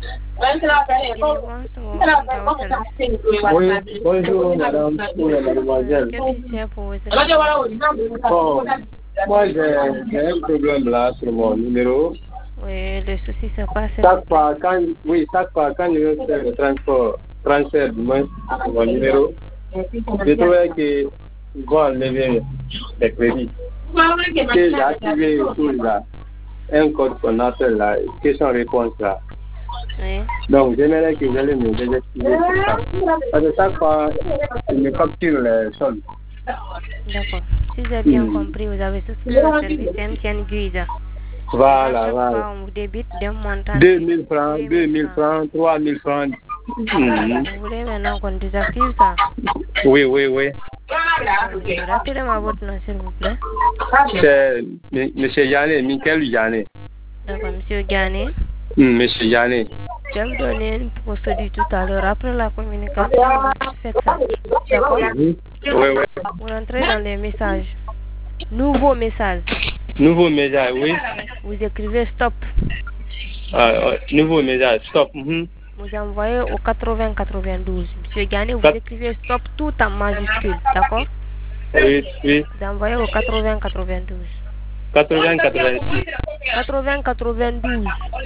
Oui, bonjour madame ou mademoiselle. Qu'est-ce que c'est pour vous? Bon, moi j'ai un problème là sur mon numéro. Oui, le souci c'est quoi? Chaque fois quand je veux faire le transfert de mon numéro, je trouvais que vont enlever les crédits. Que j'ai activé tout là, un code qu'on appelle la question-réponse là. Oui. Donc, j'aimerais que vous allez me désactiver tout ça. Parce que chaque fois, je me capture les soldes. D'accord. Si j'ai bien compris, vous avez souscrit au service MTN Guida. Voilà, Chaque voilà. fois, on vous débite d'un montant. 2000 francs, 2000 francs, 3000 francs. Vous voulez maintenant qu'on désactive ça? Oui, oui, oui. Rappelez-moi votre nom, s'il vous plaît. C'est M. Yanné, Michael Yanné. D'accord, Monsieur Yanné. Monsieur Yanné. Je vais vous donner une procédure tout à l'heure. Après la communication, vous faites ça. D'accord? Oui, oui. Vous rentrez dans les messages. Nouveau message. Nouveau message, oui. Vous écrivez stop. Nouveau message, stop. Vous envoyez au 8092. Monsieur Yanné, vous écrivez stop tout en majuscule. D'accord? Oui, oui. Vous envoyez au 8092. 80-86. 8092.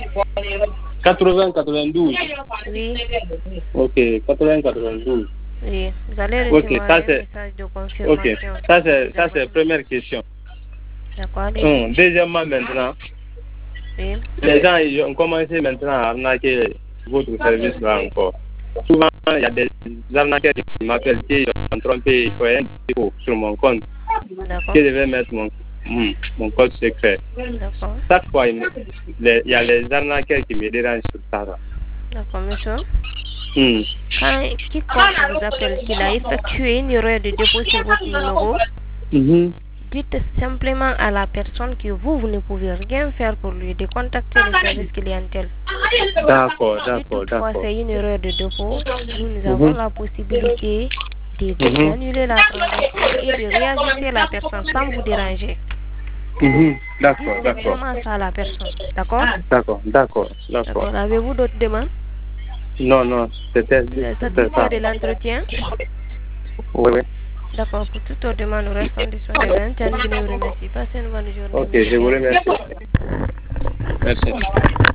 80-92. Oui. Ok, 80-92. Oui. Vous allez recevoir un message de confirmation. Ok, ça c'est la première question. D'accord. Deuxièmement, maintenant, oui. Les gens ils ont commencé maintenant à arnaquer votre service là encore. Souvent, il y a des arnaqueurs qui m'appellent qui ont trompé, il faut un dépôt sur mon compte. D'accord. Je devais mettre mon code secret. D'accord. Chaque fois, il y a les arnaqueurs qui me dérangent sur ça. D'accord, monsieur. Quand quiconque vous appelle qu'il a effectué une erreur de dépôt sur votre numéro, dites simplement à la personne que vous ne pouvez rien faire pour lui, de contacter le service clientèle. D'accord. Toutefois, c'est une erreur de dépôt. Nous avons la possibilité d'annuler la transaction et de réajuster la personne sans vous déranger. D'accord. Vraiment ça à la personne. D'accord? D'accord. Avez-vous d'autres demandes? Non, c'était ça. De l'entretien? Oui. D'accord, pour toute autre demande, nous restons disponibles. Je vous remercie. Passez une bonne journée. Ok, je vous remercie. Merci.